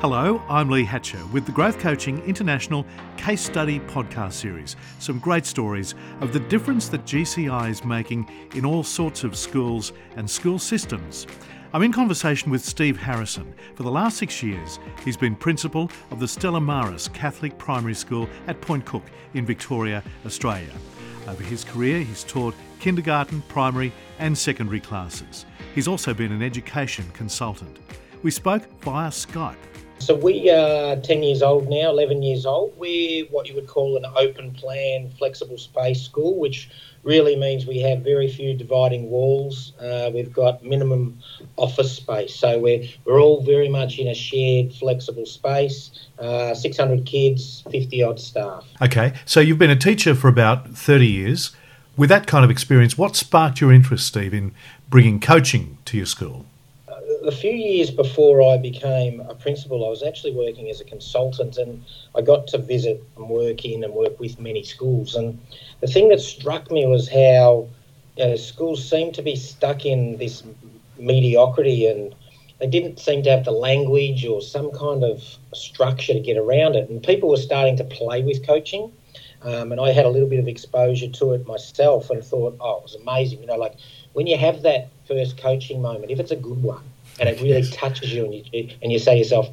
Hello, I'm Lee Hatcher with the Growth Coaching International Case Study podcast series. Some great stories of the difference that GCI is making in all sorts of schools and school systems. I'm in conversation with Steve Harrison. For the last 6 years, he's been principal of the Stella Maris Catholic Primary School at Point Cook in Victoria, Australia. Over his career, he's taught kindergarten, primary and secondary classes. He's also been an education consultant. We spoke via Skype. So we are 10 years old now, 11 years old. We're what you would call an open plan, flexible space school, which really means we have very few dividing walls. We've got minimum office space. So we're all very much in a shared flexible space, 600 kids, 50 odd staff. Okay, so you've been a teacher for about 30 years. With that kind of experience, what sparked your interest, Steve, in bringing coaching to your school? A few years before I became a principal, I was actually working as a consultant, and I got to visit and work with many schools. And the thing that struck me was how schools seem to be stuck in this mediocrity, and they didn't seem to have the language or some kind of structure to get around it. And people were starting to play with coaching. And I had a little bit of exposure to it myself and thought, it was amazing. Like when you have that first coaching moment, if it's a good one, and it really touches you, and you say to yourself,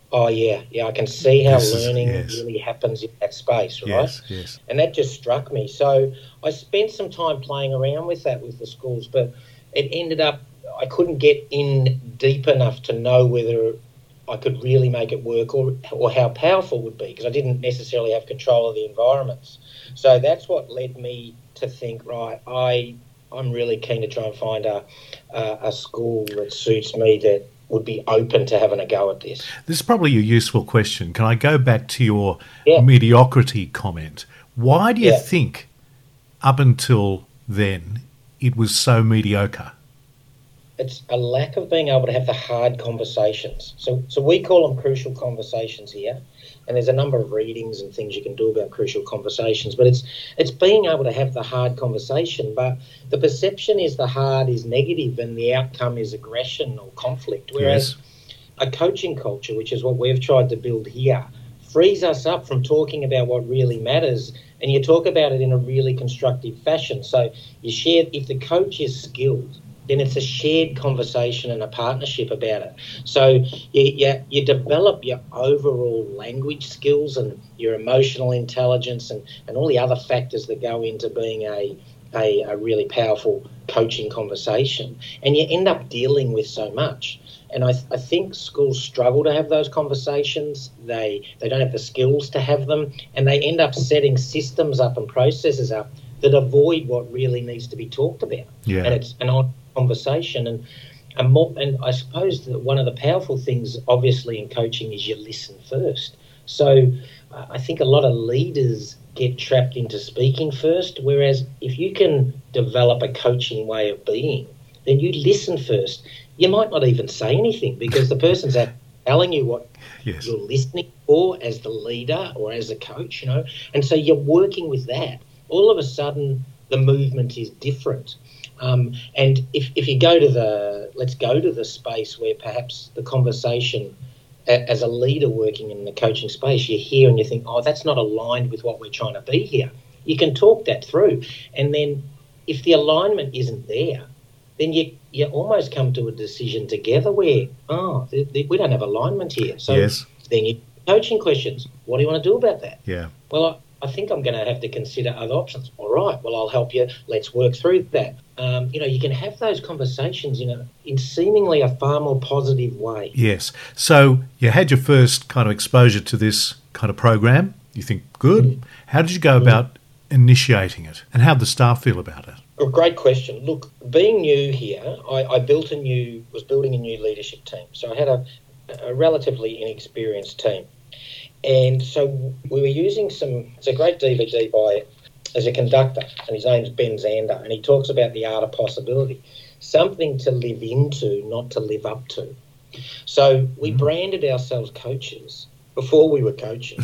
I can see how learning really happens in that space, right? Yes. And that just struck me. So I spent some time playing around with that with the schools, but it ended up I couldn't get in deep enough to know whether I could really make it work or how powerful it would be, because I didn't necessarily have control of the environments. So that's what led me to think, I'm really keen to try and find a school that suits me that would be open to having a go at this. This is probably a useful question. Can I go back to your mediocrity comment? Why do you think up until then it was so mediocre? It's a lack of being able to have the hard conversations. So we call them crucial conversations here, and there's a number of readings and things you can do about crucial conversations, but it's being able to have the hard conversation, but the perception is the hard is negative and the outcome is aggression or conflict, whereas a coaching culture, which is what we've tried to build here, frees us up from talking about what really matters, and you talk about it in a really constructive fashion. So you share, if the coach is skilled, then it's a shared conversation and a partnership about it. So you develop your overall language skills and your emotional intelligence and all the other factors that go into being a really powerful coaching conversation. And you end up dealing with so much. And I think schools struggle to have those conversations. They don't have the skills to have them, and they end up setting systems up and processes up that avoid what really needs to be talked about. Yeah. And it's an on conversation, and I suppose that one of the powerful things, obviously, in coaching is you listen first. So I think a lot of leaders get trapped into speaking first, whereas if you can develop a coaching way of being, then you listen first. You might not even say anything because the person's telling you what you're listening for as the leader or as a coach, and so you're working with that. All of a sudden, the movement is different. And if you go to let's go to the space where perhaps the conversation as a leader working in the coaching space, you hear and you think, that's not aligned with what we're trying to be here. You can talk that through. And then if the alignment isn't there, then you almost come to a decision together where, we don't have alignment here. So then you coaching questions. What do you want to do about that? Yeah. Well, I think I'm going to have to consider other options. All right, well, I'll help you. Let's work through that. You can have those conversations in seemingly a far more positive way. Yes. So you had your first kind of exposure to this kind of program. You think, good. Mm. How did you go about initiating it, and how did the staff feel about it? A great question. Look, being new here, I was building a new leadership team. So I had a relatively inexperienced team. And so we were using it's a great DVD as a conductor, and his name's Ben Zander, and he talks about the art of possibility, something to live into, not to live up to. So we branded ourselves coaches before we were coaches.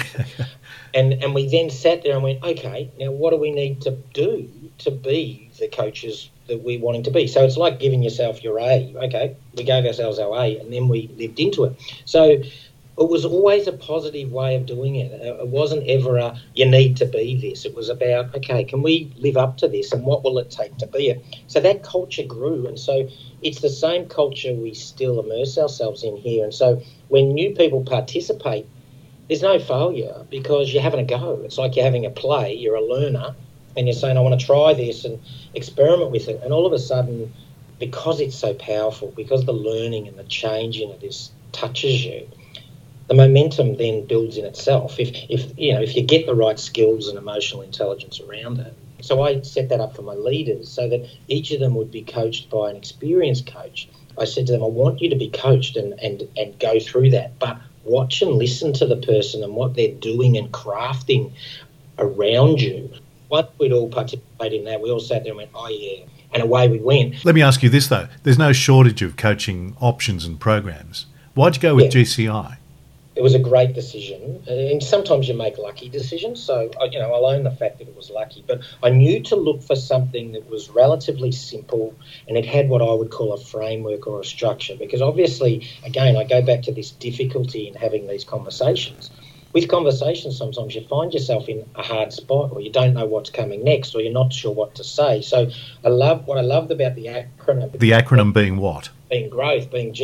and we then sat there and went, okay, now what do we need to do to be the coaches that we're wanting to be? So it's like giving yourself your A. Okay, we gave ourselves our A, and then we lived into it. So It was always a positive way of doing it. It wasn't ever a, you need to be this. It was about, okay, can we live up to this and what will it take to be it? So that culture grew. And so it's the same culture we still immerse ourselves in here. And so when new people participate, there's no failure because you're having a go. It's like you're having a play, you're a learner, and you're saying, I want to try this and experiment with it. And all of a sudden, because it's so powerful, because the learning and the change in it touches you, the momentum then builds in itself if you get the right skills and emotional intelligence around it. So I set that up for my leaders so that each of them would be coached by an experienced coach. I said to them, I want you to be coached and go through that, but watch and listen to the person and what they're doing and crafting around you. Once we'd all participate in that, we all sat there and went, oh yeah, and away we went. Let me ask you this though, there's no shortage of coaching options and programs. Why'd you go with GCI? It was a great decision, and sometimes you make lucky decisions, so I'll own the fact that it was lucky, but I knew to look for something that was relatively simple and it had what I would call a framework or a structure, because obviously, again, I go back to this difficulty in having these conversations. With conversations, sometimes you find yourself in a hard spot or you don't know what's coming next or you're not sure what to say. So what I loved about the acronym. The acronym being what? Being growth, being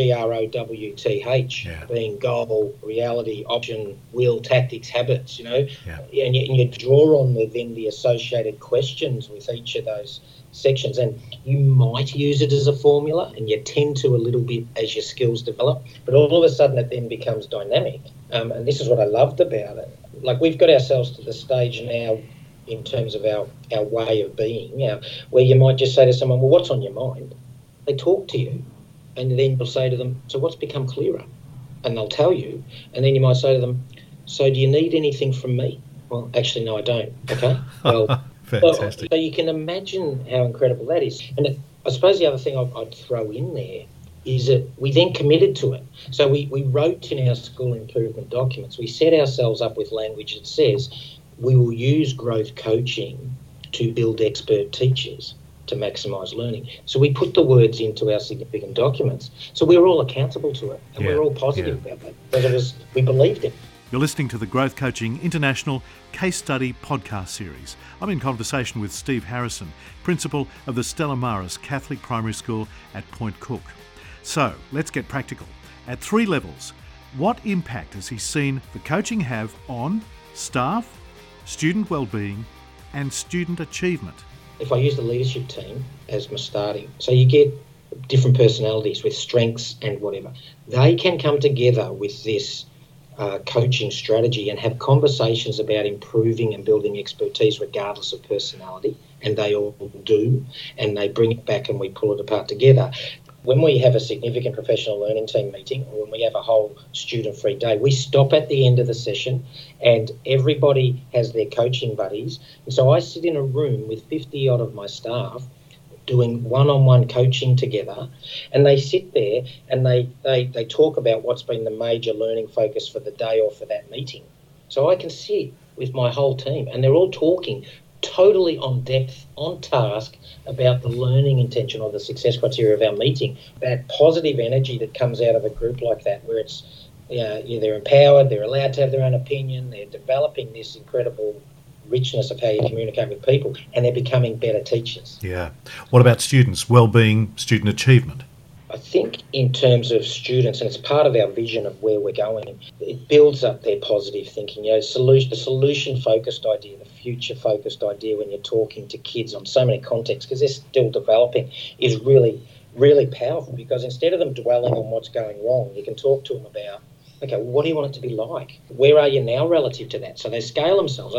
GROWTH, being goal, reality, option, will, tactics, habits, and you draw on the associated questions with each of those sections, and you might use it as a formula and you tend to a little bit as your skills develop, but all of a sudden it then becomes dynamic, and this is what I loved about it. Like, we've got ourselves to the stage now in terms of our way of being, where you might just say to someone, well, what's on your mind? They talk to you. And then you'll say to them, so what's become clearer? And they'll tell you. And then you might say to them, so do you need anything from me? Well, actually, no, I don't. Okay. Well, fantastic. So you can imagine how incredible that is. And I suppose the other thing I'd throw in there is that we then committed to it. So we wrote in our school improvement documents, we set ourselves up with language that says we will use growth coaching to build expert teachers to maximise learning. So we put the words into our significant documents. So we were all accountable to it, and we were all positive about that because we believed it. You're listening to the Growth Coaching International Case Study podcast series. I'm in conversation with Steve Harrison, principal of the Stella Maris Catholic Primary School at Point Cook. So let's get practical. At 3 levels, what impact has he seen the coaching have on staff, student wellbeing, and student achievement? If I use the leadership team as my starting, so you get different personalities with strengths and whatever, they can come together with this coaching strategy and have conversations about improving and building expertise regardless of personality, and they all do, and they bring it back and we pull it apart together. When we have a significant professional learning team meeting or when we have a whole student-free day, we stop at the end of the session and everybody has their coaching buddies. And so I sit in a room with 50 odd of my staff doing one-on-one coaching together, and they sit there and they talk about what's been the major learning focus for the day or for that meeting. So I can sit with my whole team and they're all talking totally on depth, on task, about the learning intention or the success criteria of our meeting. That positive energy that comes out of a group like that, where it's they're empowered, they're allowed to have their own opinion, they're developing this incredible richness of how you communicate with people, and they're becoming better teachers. Yeah. What about students' wellbeing, student achievement? I think in terms of students, and it's part of our vision of where we're going, it builds up their positive thinking. The solution-focused idea, the future-focused idea when you're talking to kids on so many contexts, because they're still developing, is really, really powerful, because instead of them dwelling on what's going wrong, you can talk to them about, okay, well, what do you want it to be like? Where are you now relative to that? So they scale themselves.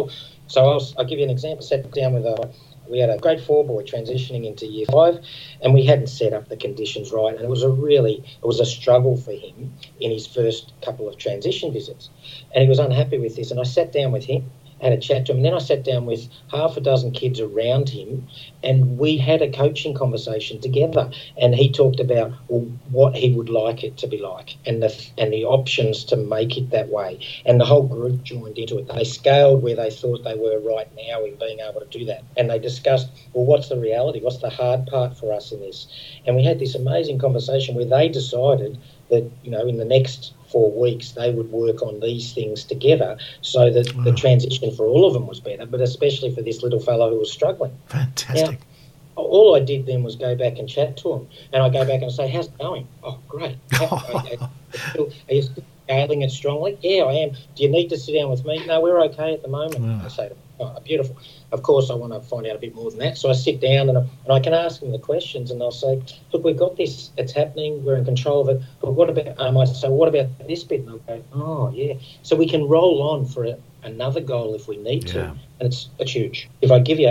I'll give you an example. Sat down with we had a grade 4 boy transitioning into year 5, and we hadn't set up the conditions right, and it was a struggle for him in his first couple of transition visits, and he was unhappy with this. And I sat down with him, had a chat to him, and then I sat down with half a dozen kids around him, and we had a coaching conversation together, and he talked about what he would like it to be like and the options to make it that way, and the whole group joined into it. They scaled where they thought they were right now in being able to do that, and they discussed, well, what's the reality, what's the hard part for us in this, and we had this amazing conversation where they decided that, in the next 4 weeks, they would work on these things together so that the transition for all of them was better, but especially for this little fellow who was struggling. Fantastic. Now, all I did then was go back and chat to him, and I go back and say, how's it going? Oh, great. Are you still scaling it strongly? Yeah, I am. Do you need to sit down with me? No, we're okay at the moment. Wow. I say to him, oh, beautiful. Of course, I want to find out a bit more than that. So I sit down and I can ask them the questions, and they'll say, look, we've got this. It's happening. We're in control of it. But what about, I say, what about this bit? And they'll go, oh, yeah. So we can roll on for another goal if we need to. And it's huge. If I give you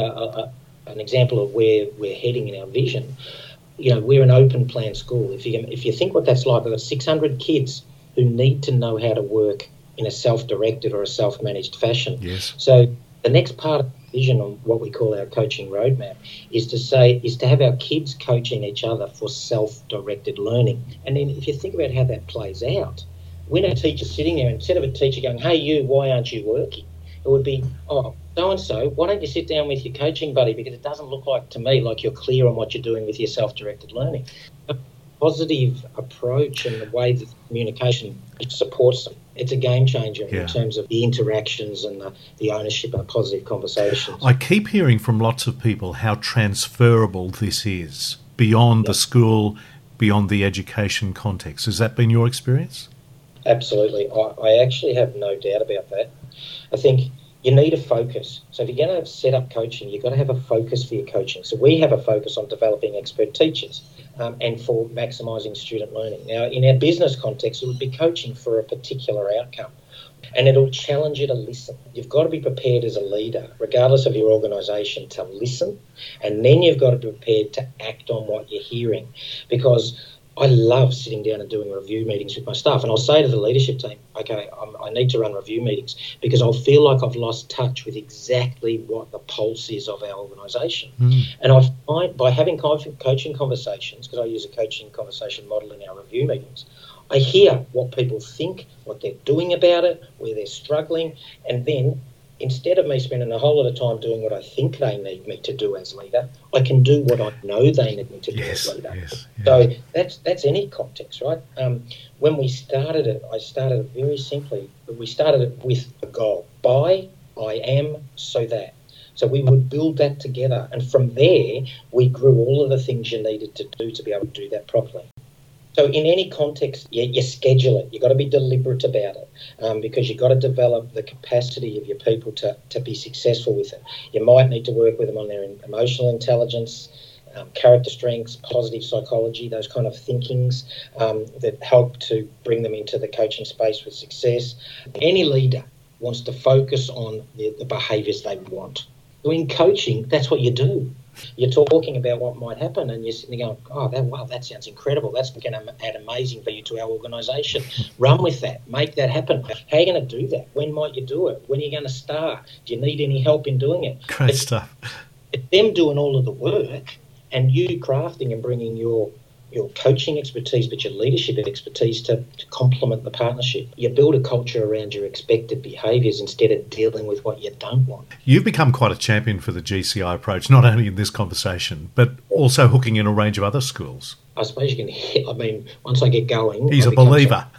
an example of where we're heading in our vision, we're an open plan school. If you think what that's like, I've got 600 kids who need to know how to work in a self-directed or a self-managed fashion. Yes. So the next part of the vision on what we call our coaching roadmap is to have our kids coaching each other for self-directed learning. And then if you think about how that plays out, when a teacher's sitting there, instead of a teacher going, hey, you, why aren't you working? It would be, oh, so-and-so, why don't you sit down with your coaching buddy, because it doesn't look like to me like you're clear on what you're doing with your self-directed learning. A positive approach and the way that communication supports them, it's a game changer in terms of the interactions and the ownership and the positive conversations. I keep hearing from lots of people how transferable this is beyond the school, beyond the education context. Has that been your experience? Absolutely. I actually have no doubt about that. I think you need a focus. So if you're going to set up coaching, you've got to have a focus for your coaching. So we have a focus on developing expert teachers and for maximising student learning. Now, in our business context, it would be coaching for a particular outcome. And it'll challenge you to listen. You've got to be prepared as a leader, regardless of your organisation, to listen. And then you've got to be prepared to act on what you're hearing. Because I love sitting down and doing review meetings with my staff. And I'll say to the leadership team, okay, I need to run review meetings because I'll feel like I've lost touch with exactly what the pulse is of our organisation. And I find by having coaching conversations, because I use a coaching conversation model in our review meetings, I hear what people think, what they're doing about it, where they're struggling, and then instead of me spending a whole lot of time doing what I think they need me to do as leader, I can do what I know they need me to do as leader. So that's any context, right? When we started it, I started it very simply. We started it with a goal. By, I am, so that. So we would build that together. And from there, we grew all of the things you needed to do to be able to do that properly. So in any context, you schedule it. You've got to be deliberate about it because you've got to develop the capacity of your people to be successful with it. You might need to work with them on their emotional intelligence, character strengths, positive psychology, those kind of thinkings that help to bring them into the coaching space with success. Any leader wants to focus on the behaviours they want. So in coaching, that's what you do. You're talking about what might happen and you're sitting there going, that sounds incredible. That's going to add amazing value to our organisation. Run with that. Make that happen. How are you going to do that? When might you do it? When are you going to start? Do you need any help in doing it? Great stuff. It's them doing all of the work and you crafting and bringing your coaching expertise, but your leadership expertise to complement the partnership. You build a culture around your expected behaviours instead of dealing with what you don't want. You've become quite a champion for the GCI approach, not only in this conversation, but also hooking in a range of other schools. I suppose you can once I get going... He's a believer.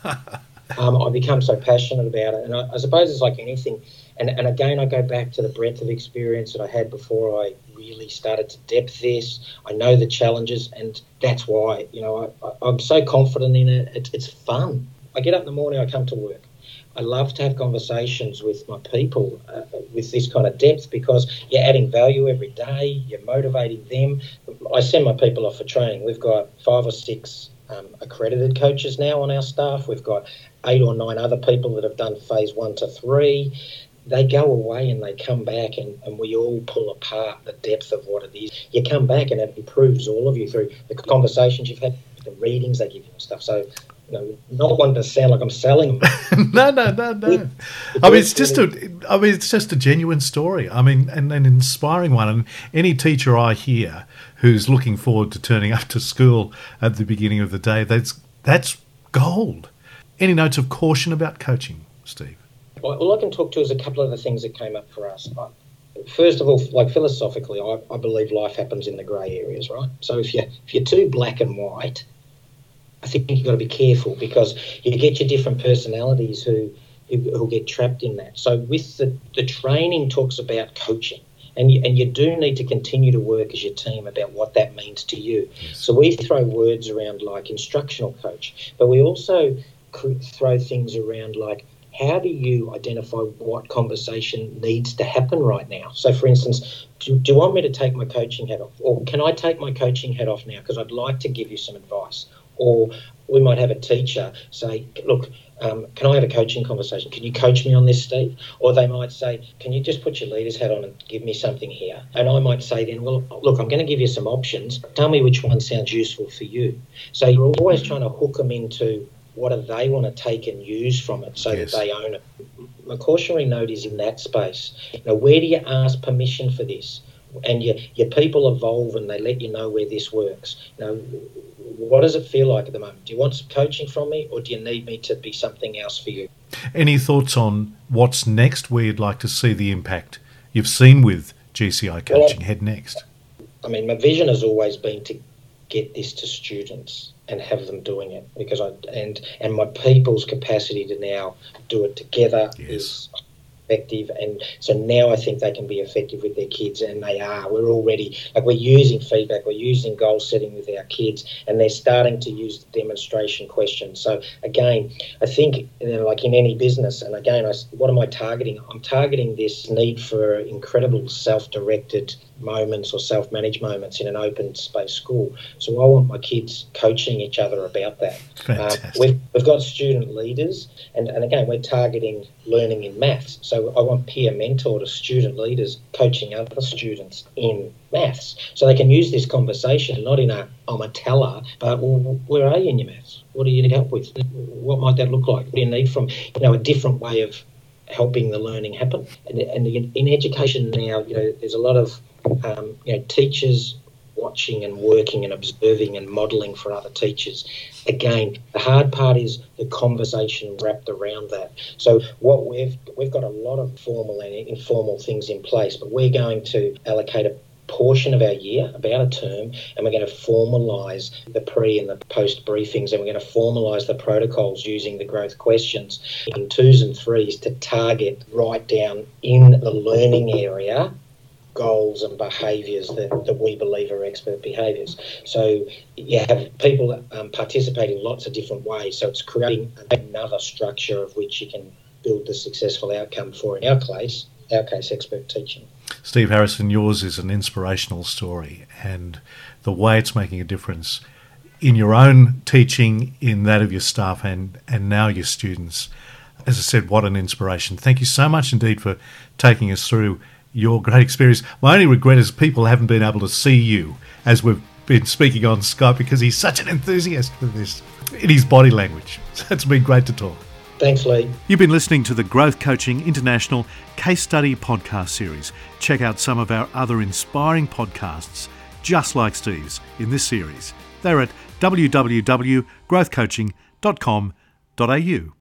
I become so passionate about it. And I suppose it's like anything. And again, I go back to the breadth of experience that I had before I really started to depth this. I know the challenges, and that's why, I'm so confident in it. It's fun. I get up in the morning, I come to work. I love to have conversations with my people with this kind of depth because you're adding value every day, you're motivating them. I send my people off for training. We've got 5 or 6 accredited coaches now on our staff. We've got 8 or 9 other people that have done phase 1 to 3. They go away and they come back and we all pull apart the depth of what it is. You come back and it improves all of you through the conversations you've had, the readings they give you and stuff. So, not wanting to sound like I'm selling them. No. It's just a genuine story. I mean, and an inspiring one. And any teacher I hear who's looking forward to turning up to school at the beginning of the day, that's gold. Any notes of caution about coaching, Steve? All I can talk to is a couple of the things that came up for us. First of all, like philosophically, I believe life happens in the grey areas, right? So if you're too black and white, I think you've got to be careful, because you get your different personalities who get trapped in that. So with the training talks about coaching, and you do need to continue to work as your team about what that means to you. Yes. So we throw words around like instructional coach, but we also could throw things around like, how do you identify what conversation needs to happen right now? So, for instance, do you want me to take my coaching hat off? Or can I take my coaching hat off now because I'd like to give you some advice? Or we might have a teacher say, look, can I have a coaching conversation? Can you coach me on this, Steve? Or they might say, can you just put your leader's hat on and give me something here? And I might say then, well, look, I'm going to give you some options. Tell me which one sounds useful for you. So you're always trying to hook them into what do they want to take and use from it so that they own it. My cautionary note is in that space. Where do you ask permission for this? And your people evolve and they let you know where this works. What does it feel like at the moment? Do you want some coaching from me, or do you need me to be something else for you? Any thoughts on what's next, where you'd like to see the impact you've seen with GCI coaching head next? I mean, my vision has always been to get this to students and have them doing it, because and my people's capacity to now do it together is effective, and so now I think they can be effective with their kids, and they are. We're already, we're using feedback, we're using goal setting with our kids, and they're starting to use the demonstration questions. So again, I think, like in any business, and again, what am I targeting? I'm targeting this need for incredible self-directed moments or self-managed moments in an open space school. So I want my kids coaching each other about that. We've got student leaders, and again, we're targeting learning in maths. So I want peer mentor to student leaders coaching other students in maths, so they can use this conversation not in I'm a teller, but where are you in your maths? What do you need help with? What might that look like? What do you need from a different way of helping the learning happen? And in education now, there's a lot of teachers watching and working and observing and modelling for other teachers. Again, the hard part is the conversation wrapped around that. So what we've got a lot of formal and informal things in place, but we're going to allocate a portion of our year, about a term, and we're going to formalise the pre and the post briefings, and we're going to formalise the protocols using the growth questions in 2s and 3s to target right down in the learning area goals and behaviours that we believe are expert behaviours. So you have people participate in lots of different ways. So it's creating another structure of which you can build the successful outcome for, in our case, expert teaching. Steve Harrison, yours is an inspirational story, and the way it's making a difference in your own teaching, in that of your staff, and now your students. As I said, what an inspiration. Thank you so much indeed for taking us through your great experience. My only regret is people haven't been able to see you as we've been speaking on Skype, because he's such an enthusiast for this in his body language. So it's been great to talk. Thanks, Lee. You've been listening to the Growth Coaching International Case Study podcast series. Check out some of our other inspiring podcasts, just like Steve's, in this series. They're at www.growthcoaching.com.au.